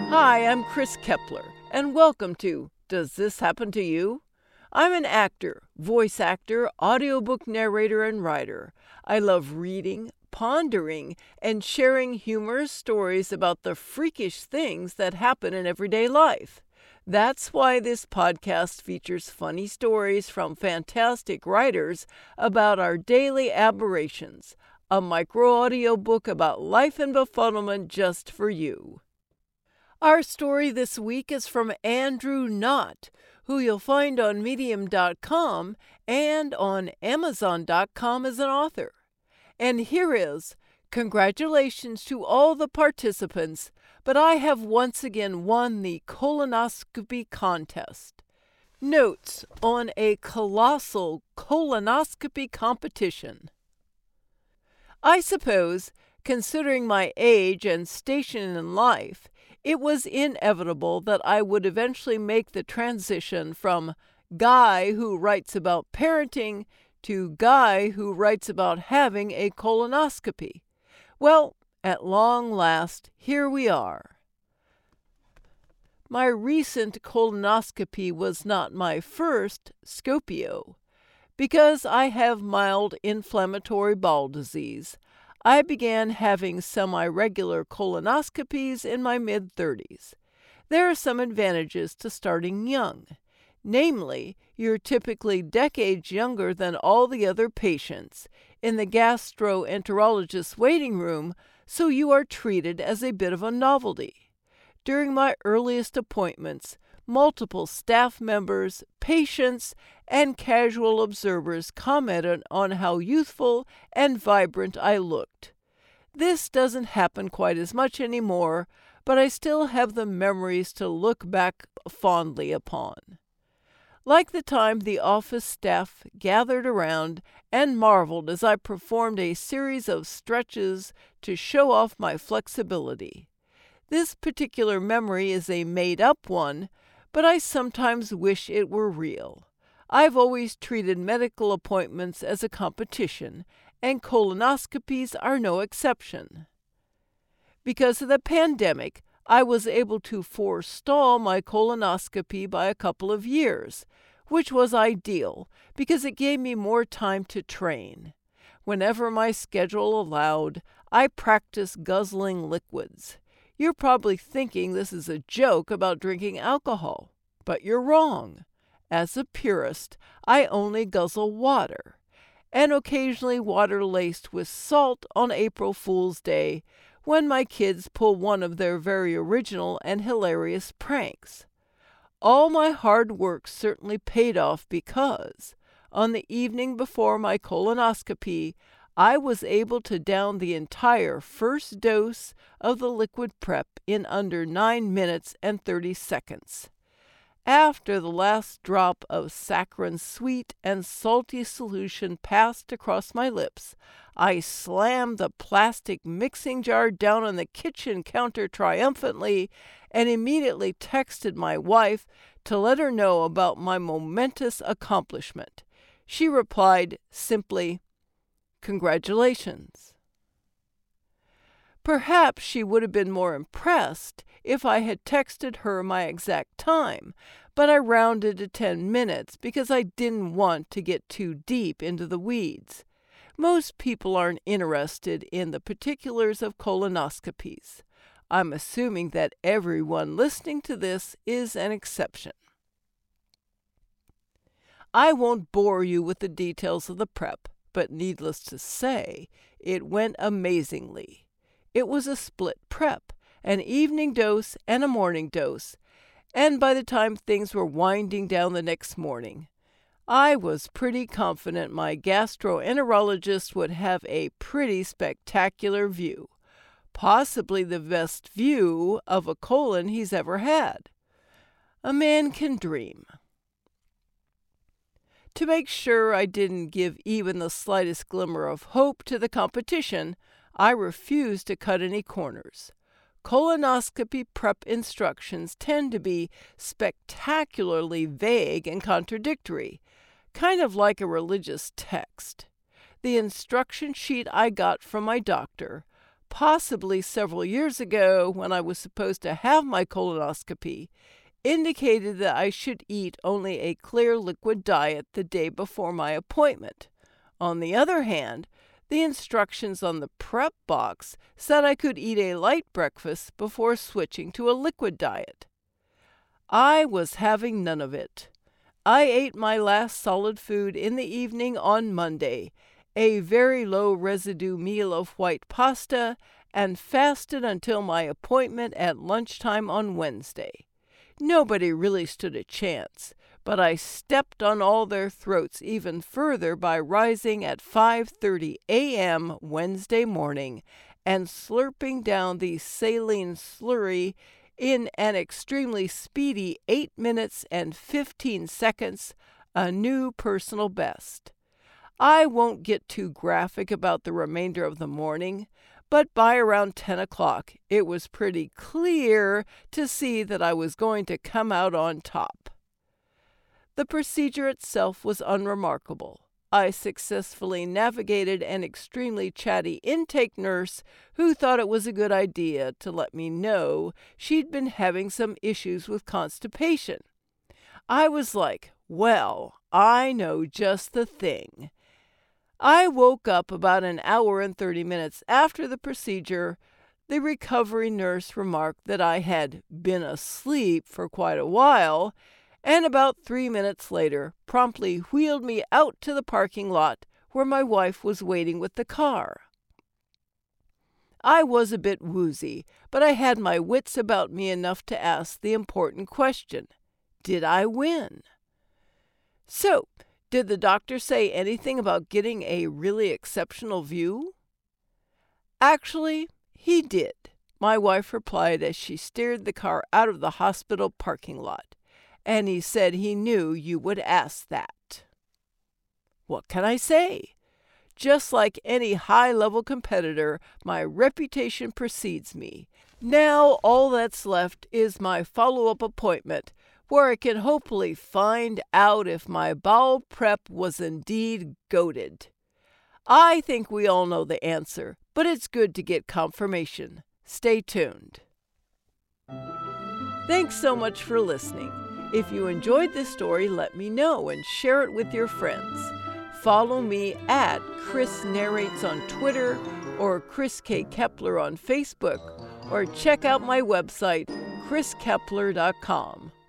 Hi, I'm Chris Kepler, and welcome to Does This Happen to You? I'm an actor, voice actor, audiobook narrator, and writer. I love reading, pondering, and sharing humorous stories about the freakish things that happen in everyday life. That's why this podcast features funny stories from fantastic writers about our daily aberrations, a micro-audio book about life and befuddlement just for you. Our story this week is from Andrew Knott, who you'll find on Medium.com and on Amazon.com as an author. And here is, congratulations to all the participants, but I have once again won the colonoscopy contest. Notes on a colossal colonoscopy competition. I suppose, considering my age and station in life, it was inevitable that I would eventually make the transition from guy who writes about parenting to guy who writes about having a colonoscopy. Well, at long last, here we are. My recent colonoscopy was not my first Scopio. Because I have mild inflammatory bowel disease, I began having semi-regular colonoscopies in my mid-30s. There are some advantages to starting young. Namely, you're typically decades younger than all the other patients in the gastroenterologist's waiting room, so you are treated as a bit of a novelty. During my earliest appointments, multiple staff members, patients, and casual observers commented on how youthful and vibrant I looked. This doesn't happen quite as much anymore, but I still have the memories to look back fondly upon. Like the time the office staff gathered around and marveled as I performed a series of stretches to show off my flexibility. This particular memory is a made-up one, but I sometimes wish it were real. I've always treated medical appointments as a competition, and colonoscopies are no exception. Because of the pandemic, I was able to forestall my colonoscopy by a couple of years, which was ideal because it gave me more time to train. Whenever my schedule allowed, I practiced guzzling liquids. You're probably thinking this is a joke about drinking alcohol, but you're wrong. As a purist, I only guzzle water, and occasionally water laced with salt on April Fool's Day, when my kids pull one of their very original and hilarious pranks. All my hard work certainly paid off because, on the evening before my colonoscopy, I was able to down the entire first dose of the liquid prep in under 9 minutes and 30 seconds. After the last drop of saccharine sweet and salty solution passed across my lips, I slammed the plastic mixing jar down on the kitchen counter triumphantly and immediately texted my wife to let her know about my momentous accomplishment. She replied simply, "Congratulations." Perhaps she would have been more impressed if I had texted her my exact time, but I rounded to 10 minutes because I didn't want to get too deep into the weeds. Most people aren't interested in the particulars of colonoscopies. I'm assuming that everyone listening to this is an exception. I won't bore you with the details of the prep, but needless to say, it went amazingly. It was a split prep, an evening dose and a morning dose, and by the time things were winding down the next morning, I was pretty confident my gastroenterologist would have a pretty spectacular view, possibly the best view of a colon he's ever had. A man can dream. To make sure I didn't give even the slightest glimmer of hope to the competition, I refused to cut any corners. Colonoscopy prep instructions tend to be spectacularly vague and contradictory, kind of like a religious text. The instruction sheet I got from my doctor, possibly several years ago when I was supposed to have my colonoscopy, indicated that I should eat only a clear liquid diet the day before my appointment. On the other hand, the instructions on the prep box said I could eat a light breakfast before switching to a liquid diet. I was having none of it. I ate my last solid food in the evening on Monday, a very low residue meal of white pasta, and fasted until my appointment at lunchtime on Wednesday. Nobody really stood a chance, but I stepped on all their throats even further by rising at 5:30 a.m. Wednesday morning and slurping down the saline slurry in an extremely speedy 8 minutes and 15 seconds, a new personal best. I won't get too graphic about the remainder of the morning, but by around 10 o'clock, it was pretty clear to see that I was going to come out on top. The procedure itself was unremarkable. I successfully navigated an extremely chatty intake nurse who thought it was a good idea to let me know she'd been having some issues with constipation. I was like, well, I know just the thing. I woke up about an hour and 30 minutes after the procedure. The recovery nurse remarked that I had been asleep for quite a while, and about 3 minutes later promptly wheeled me out to the parking lot where my wife was waiting with the car. I was a bit woozy, but I had my wits about me enough to ask the important question: did I win? So, did the doctor say anything about getting a really exceptional view? Actually, he did, my wife replied as she steered the car out of the hospital parking lot. And he said he knew you would ask that. What can I say? Just like any high-level competitor, my reputation precedes me. Now all that's left is my follow-up appointment, where I can hopefully find out if my bowel prep was indeed goated. I think we all know the answer, but it's good to get confirmation. Stay tuned. Thanks so much for listening. If you enjoyed this story, let me know and share it with your friends. Follow me at Chris Narrates on Twitter or Chris K. Kepler on Facebook, or check out my website, chriskepler.com.